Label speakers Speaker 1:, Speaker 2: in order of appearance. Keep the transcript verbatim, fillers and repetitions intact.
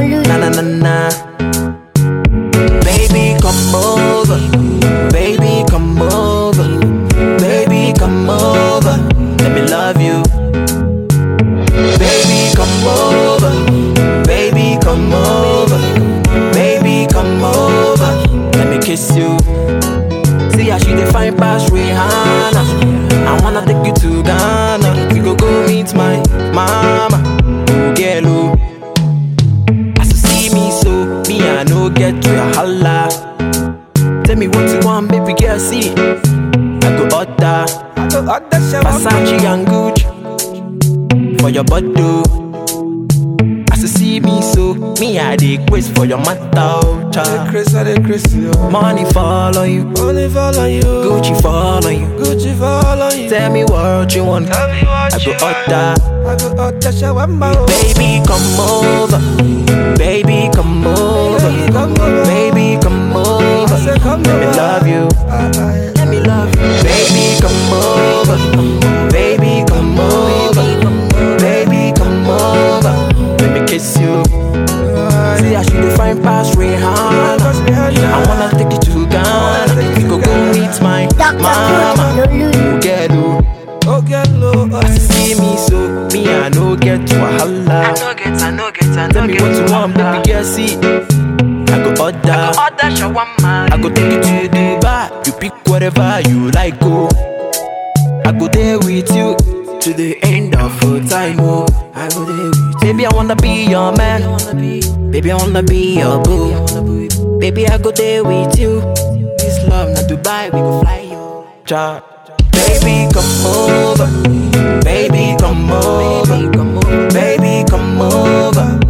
Speaker 1: Na na na na. Baby, come over. Baby, come over. Baby, come over. Let me love you. Baby, come over. Baby, come over. Baby, come over. Let me kiss you. See how she define past Rihanna. I wanna take you to Ghana. We go go meet my mama. Oh, girl, oh. As you see me so, me I no get to a holla. Tell me what you want, baby girl, see. I go order, I go order Versace and Gucci for your body. As you see me so, me I dey quiz for your matter, child. Money fall on you, money fall on you. Gucci fall on you, Gucci fall on you. Tell me what you want, tell me what I go order, I go order shawarma. Baby come over, baby come over, baby come over, baby come over. Let me love you, let me love you. Baby come over, baby come over, baby come over. Let me kiss you. See how she define past Rihanna. I wanna take you to Ghana. We go go meet my mama. Oh, get low, oh, get low. As you see me so, me I no get to a holla. I no get, I no get, I no get. Tell me what you want, baby girl, see. I go order, I go order shawarma. I go take you to Dubai. You pick whatever you like, go. I go there with you to the end of our time, oh. I go there with you. Baby, I wanna be your man. Baby, I wanna be your boo. Baby, I go there with you. This love, not Dubai, we go fly you. Cha. Baby, come over. Baby, come over. Baby, come over.